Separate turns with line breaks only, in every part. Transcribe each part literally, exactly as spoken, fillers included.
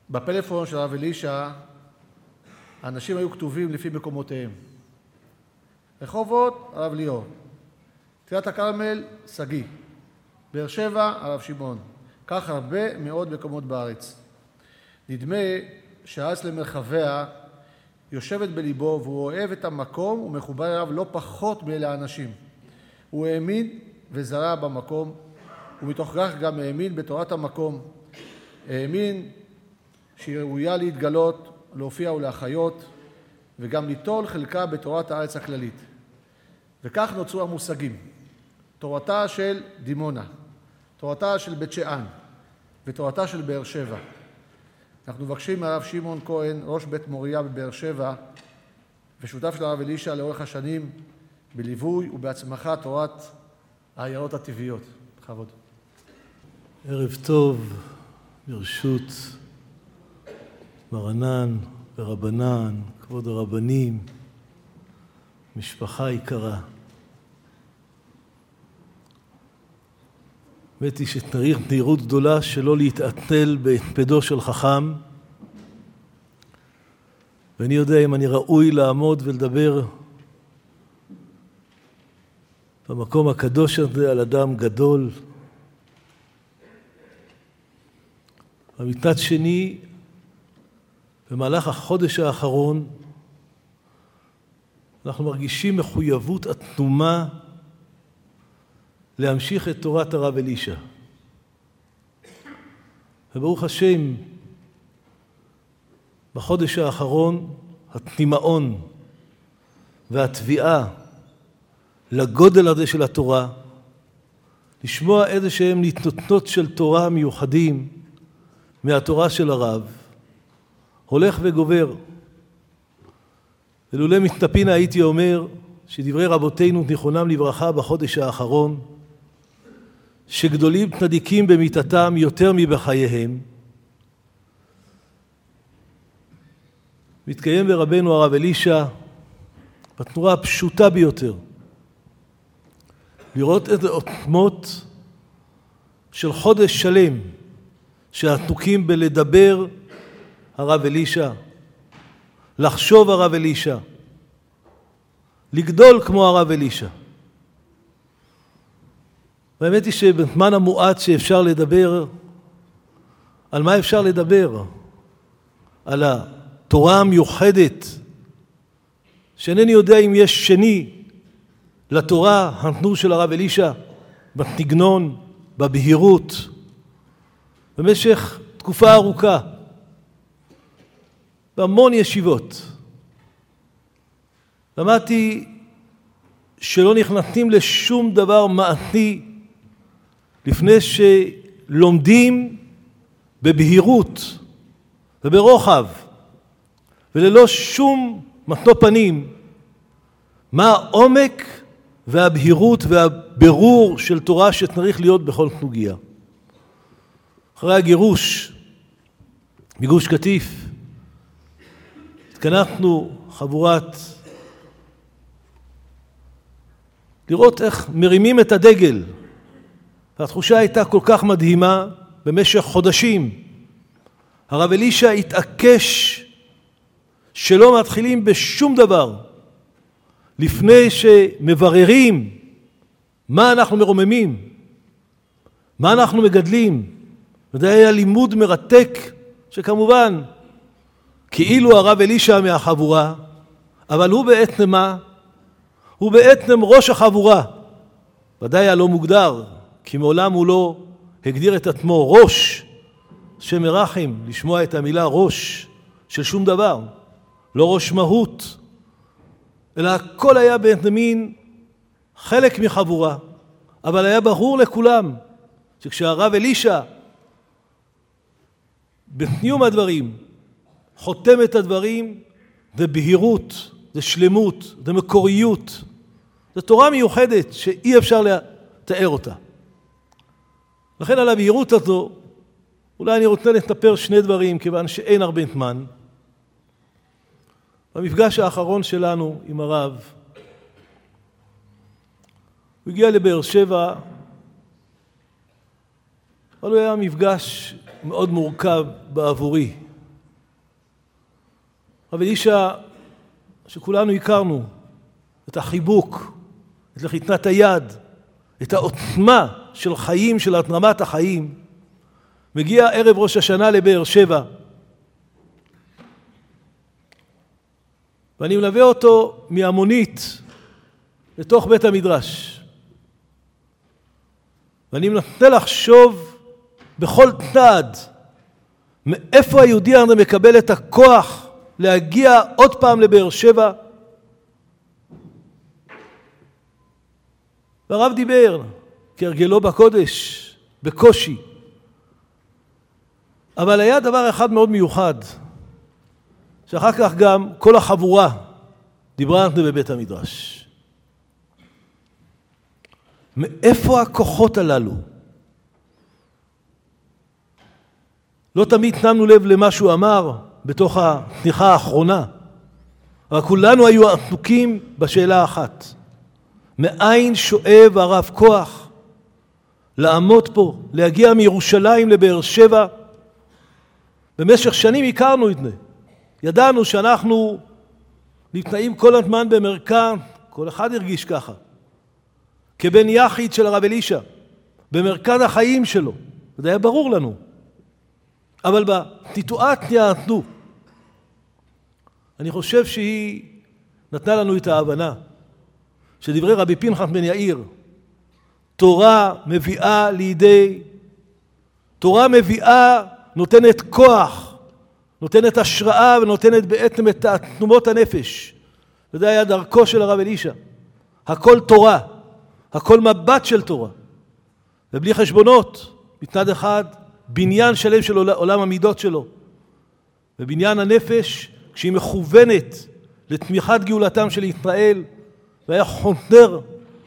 בפלאפון של הרב אלישע, האנשים היו כתובים לפי מקומותיהם. רחובות, הרב ליאור. טירת הכרמל, סגי. באר שבע, הרב שמעון. כך הרבה מאוד מקומות בארץ. נדמה שהארץ למרחביה יושבת בליבו, והוא אוהב את המקום ומחובר אליו לא פחות מאלה האנשים. הוא האמין וזרע במקום, ומתוך כך גם האמין בתורת המקום. האמין שהיא ראויה להתגלות, להופיע ולהחיות, וגם ליטול חלקה בתורת הארץ הכללית. וכך נוצרו המושגים. תורתה של דימונה, תורתה של בית שאן, ותורתה של באר שבע. אנחנו מבקשים מהרב שמעון כהן, ראש בית מוריה בבאר שבע, ושותף של הרב אלישע לאורך השנים, בליווי ובהצמחת תורת העיירות הטבעיות. בכבוד.
ערב טוב, ברשות מרנן ורבנן, כבוד הרבנים, משפחה יקרה. האמת היא שצריך נהירות גדולה שלא להתעטל בהקפדו של חכם, ואני יודע אם אני ראוי לעמוד ולדבר במקום הקדוש הזה על אדם גדול. ומצד שני, במהלך החודש האחרון, אנחנו מרגישים מחויבות עצומה להמשיך את תורת הרב אלישע. וברוך השם, בחודש האחרון, התימאון והתביעה לגודל הזה של התורה, לשמוע איזה שהם נתנותנות של תורה מיוחדים מהתורה של הרב, הולך וגובר. ולולא מתנפינה הייתי אומר שדברי רבותינו נכונם לברכה בחודש האחרון, שגדולים צדיקים במיתתם יותר מבחייהם. מתקיים ברבנו הרב אלישע בתנורה הפשוטה ביותר, לראות איזה עוצמות של חודש שלם שעסוקים בלדבר הרב אלישע, לחשוב הרב אלישע, לגדול כמו הרב אלישע. והאמת היא שבזמן המועט שאפשר לדבר, על מה אפשר לדבר? על התורה המיוחדת, שאינני יודע אם יש שני לתורה הנתנו של הרב אלישע, בתגנון, בבהירות, במשך תקופה ארוכה, בהמון ישיבות. למדתי שלא נכנסים לשום דבר מעשי לפני שלומדים בבהירות וברוחב וללא שום משוא פנים מה העומק והבהירות והבירור של תורה שצריך להיות בכל סוגיה. אחרי הגירוש מגוש קטיף התכנסנו חבורת לראות איך מרימים את הדגל, והתחושה הייתה כל כך מדהימה. במשך חודשים הרב אלישע התעקש שלא מתחילים בשום דבר לפני שמבררים מה אנחנו מרוממים, מה אנחנו מגדלים. וזה היה לימוד מרתק, שכמובן כאילו הרב אלישע מהחבורה, אבל הוא בעצם מה? הוא בעצם ראש החבורה. ודאי היה לא מוגדר, כי מעולם הוא לא הגדיר את עצמו ראש, שם מרחם, לשמוע את המילה ראש של שום דבר, לא ראש מהות, אלא הכל היה בעצם מין חלק מחבורה. אבל היה ברור לכולם שכשהרב אלישע בסיום הדברים חותם את הדברים, זה בהירות, זה שלמות, זה מקוריות, זה תורה מיוחדת שאי אפשר לתאר אותה. לכן על הבהירות הזו, אולי אני רוצה לספר שני דברים, כיוון שאין הרבה זמן. במפגש האחרון שלנו עם הרב, הוא הגיע לבאר שבע, אבל הוא היה מפגש מאוד מורכב בעבורי. הרב אלישע, שכולנו הכרנו, את החיבוק, את לחיצת היד, את העוצמה של חיים, של התרמת החיים, מגיע ערב ראש השנה לבאר שבע, ואני מלווה אותו מהמונית לתוך בית המדרש. ואני מנסה לחשוב בכל צעד, מאיפה היהודי הזה מקבל את הכוח להגיע עוד פעם לבאר שבע. והרב דיבר, כהרגלו בקודש, בקושי. אבל היה דבר אחד מאוד מיוחד, שאחר כך גם כל החבורה דיברה אנחנו בבית המדרש. מאיפה הכוחות הללו? לא תמיד שמנו לב למה שהוא אמר בתוך התניחה האחרונה, אבל כולנו היו עסוקים בשאלה אחת. מאין שואב הרב כוח לעמוד פה, להגיע מירושלים לבאר שבע? במשך שנים הכרנו את זה. ידענו שאנחנו נתנאים כל הזמן במרכז, כל אחד הרגיש ככה, כבן יחיד של הרב אלישע, במרכז החיים שלו. זה היה ברור לנו. אבל בסיטואציה הזו, אני חושב שהיא נתנה לנו את ההבנה, שדברי רבי פנחס בן יאיר, תורה מביאה לידי, תורה מביאה, נותנת כוח, נותנת השראה ונותנת בעצם את תנומות הנפש. וזה היה דרכו של הרב אלישע. הכל תורה, הכל מבט של תורה. ובלי חשבונות, מצד אחד, בניין שלם של עולם המידות שלו. ובניין הנפש, כשהיא מכוונת לתמיכת גאולתם של ישראל, והיה חונדר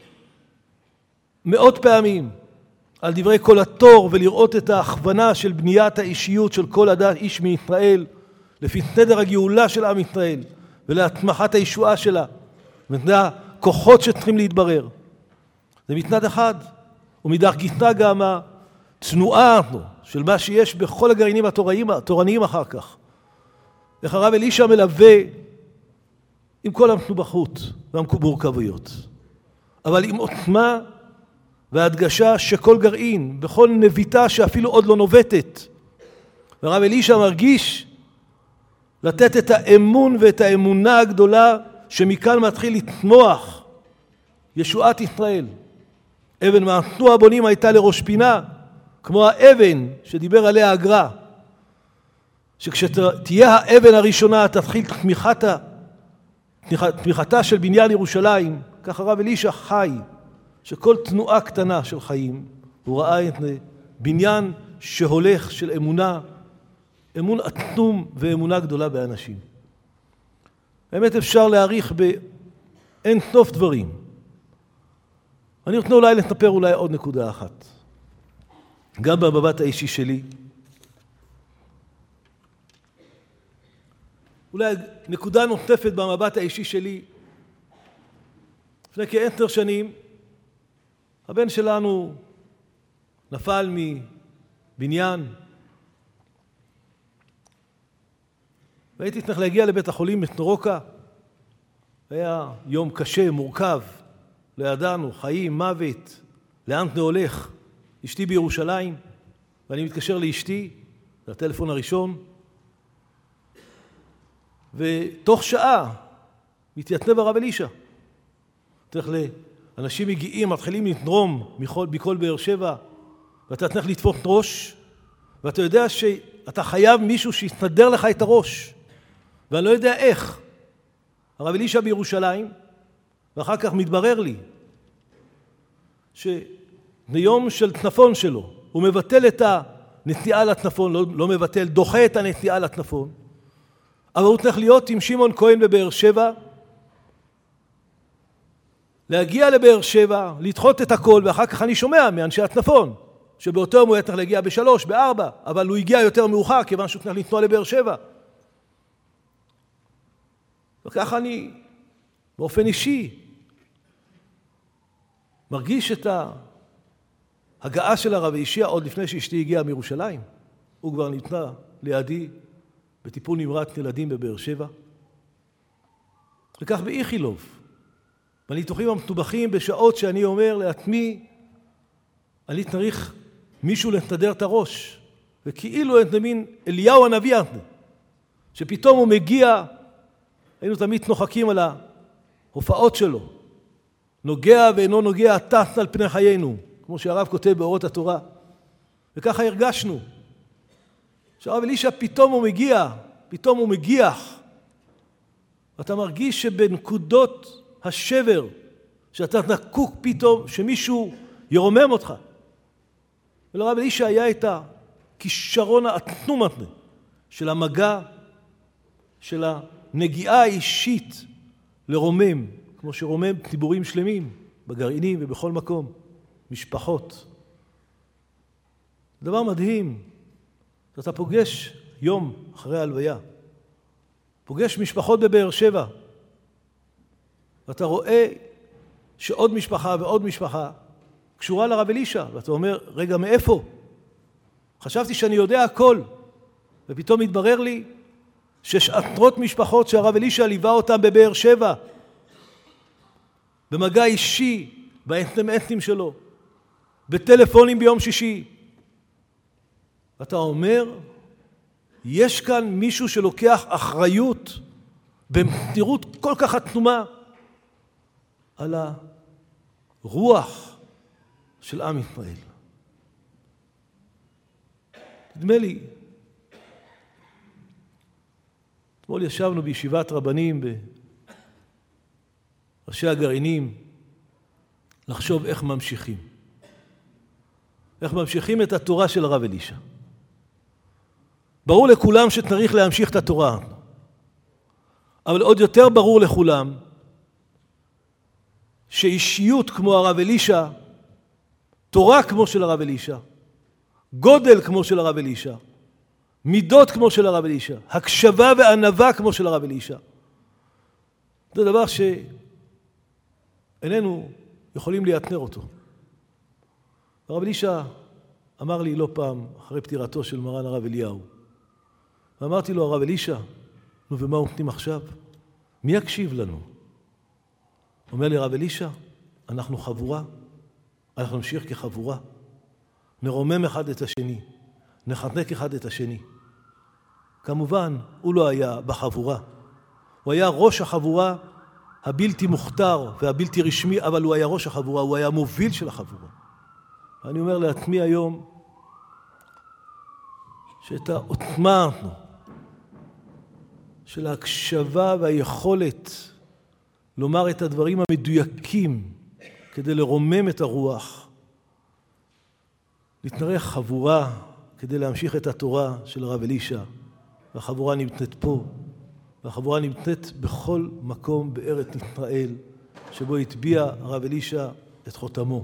מאות פעמים על דברי כל התור, ולראות את ההכוונה של בניית האישיות של כל אדם, איש מישראל, לפי סדר הגאולה של עם ישראל, ולהתמחת הישועה שלה, וזה הכוחות שצריכים להתברר. זה מצד אחד, ומדרך גיסא גם הצנועה של מה שיש בכל הגרעינים התורניים, התורניים אחר כך. איך הרב אלישע מלווה עם כל המסובכות והמורכבויות, אבל עם עוצמה והדגשה שכל גרעין, בכל נביטה שאפילו עוד לא נובטת, והרב אלישע מרגיש לתת את האמון ואת האמונה הגדולה שמכאן מתחיל לצמוח ישועת ישראל. אבן מעשו הבונים הייתה לראש פינה, כמו האבן שדיבר עליה הגר"א, שכשתהיה האבן הראשונה תתחיל תמיכתה, תמיכתה של בניין ירושלים. כך הרב אלישע חי, שכל תנועה קטנה של חיים, הוא ראה את בניין שהולך של אמונה, אמון עצום ואמונה גדולה באנשים. באמת אפשר להעריך באין סוף דברים. אני רוצה אולי לספר אולי עוד נקודה אחת. גם במבט האישי שלי, אולי נקודה נוספת במבט האישי שלי, לפני כעשר שנים, הבן שלנו נפל מבניין, והייתי צריך להגיע לבית החולים בסורוקה. היה יום קשה, מורכב, לא ידענו, חיים, מוות, לאן זה הולך. אשתי בירושלים, ואני מתקשר לאשתי, זה הטלפון הראשון, ותוך שעה מתייצב הרב אלישע. צריך ל... אנשים מגיעים, מתחילים לתרום מכל, מכל באר שבע, ואתה צריך לתפוס ראש, ואתה יודע שאתה חייב מישהו שיסדר לך את הראש, ואני לא יודע איך. הרב אלישע בירושלים, ואחר כך מתברר לי, שביום של תנפון שלו, הוא מבטל את הנסיעה לתנפון, לא, לא מבטל, דוחה את הנסיעה לתנפון, אבל הוא צריך להיות עם שמעון כהן בבאר שבע, להגיע לבאר שבע, לדחות את הכל, ואחר כך אני שומע מאנשי התנפון, שבאותו יום הוא היה צריך להגיע בשלוש, בארבע, אבל הוא הגיע יותר מאוחר, כיוון שהוא צריך לנסוע לבאר שבע. וככה אני, באופן אישי, מרגיש את ההגעה של הרב אלישע עוד לפני שאשתי הגיעה מירושלים. הוא כבר נתנה לידי בטיפול נמרץ ילדים בבאר שבע. וכך באיכילוב. בניתוחים המטובחים בשעות שאני אומר לעצמי, אני צריך מישהו לתדר את הראש. וכאילו אין מין אליהו הנביא, שפתאום הוא מגיע, היינו תמיד נוחקים על ההופעות שלו. נוגע ואינו נוגע תחת על פני חיינו, כמו שהרב כותב באורות התורה. וככה הרגשנו. שהרב אלישע פתאום הוא מגיע, פתאום הוא מגיח. ואתה מרגיש שבנקודות השבר, שאתה נקוק פתאום, שמישהו ירומם אותך. ולרב אלישע היה את הכישרון האטנום הזה, של המגע, של הנגיעה האישית לרומם, כמו שרומם ציבורים שלמים, בגרעינים ובכל מקום, משפחות. דבר מדהים, אתה פוגש יום אחרי ההלוויה, פוגש משפחות בבאר שבע, ואתה רואה שעוד משפחה ועוד משפחה קשורה לרב אלישע, ואתה אומר, רגע, מאיפה? חשבתי שאני יודע הכל, ופתאום התברר לי שיש עשרות משפחות שהרב אלישע ליווה אותם בבאר שבע, במגע אישי, באינטרנטים שלו, בטלפונים ביום שישי. ואתה אומר, יש כאן מישהו שלוקח אחריות במסירות כל כך עצומה על הרוח של עם ישראל. נדמה לי, אתמול ישבנו בישיבת רבנים בראשי הגרעינים לחשוב איך ממשיכים. איך ממשיכים את התורה של הרב אלישע. ברור לכולם שצריך להמשיך את התורה. אבל עוד יותר ברור לכולם שאישיות כמו הרב אלישע, תורה כמו של הרב אלישע, גודל כמו של הרב אלישע, מידות כמו של הרב אלישע, הקשבה וענווה כמו של הרב אלישע. זה דבר שאיננו יכולים להתנר אותו. הרב אלישע אמר לי לא פעם, אחרי פטירתו של מרן הרב אליהו, ואמרתי לו, הרב אלישע, נו ומה עומדים עכשיו? מי יקשיב לנו? אומר לי, הרב אלישע, אנחנו חבורה, אנחנו נמשיך כחבורה, נרומם אחד את השני, נחנק אחד את השני. כמובן, הוא לא היה בחבורה, הוא היה ראש החבורה הבלתי מוכתר והבלתי רשמי, אבל הוא היה ראש החבורה, הוא היה מוביל של החבורה. ואני אומר לעצמי היום, שאת העוצמה של ההקשבה והיכולת לומר את הדברים המדויקים כדי לרומם את הרוח, להתנרא חבורה כדי להמשיך את התורה של הרב אלישע, והחבורה נמצאת פה, והחבורה נמצאת בכל מקום בארץ ישראל שבו הטביע הרב אלישע את חותמו.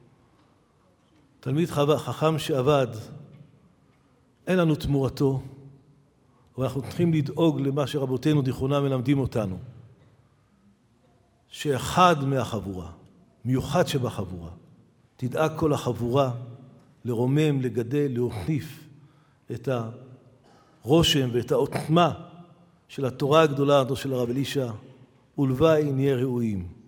תלמיד חכם שעבד, אין לנו תמורתו, ואנחנו צריכים לדאוג למה שרבותינו זיכרונם מלמדים אותנו. שאחד מהחבורה, מיוחד שבחבורה, תדאג כל החבורה לרומם, לגדל, להוסיף את הרושם ואת העוצמה של התורה הגדולה הזו של הרב אלישע, ולוואי נהיה ראויים.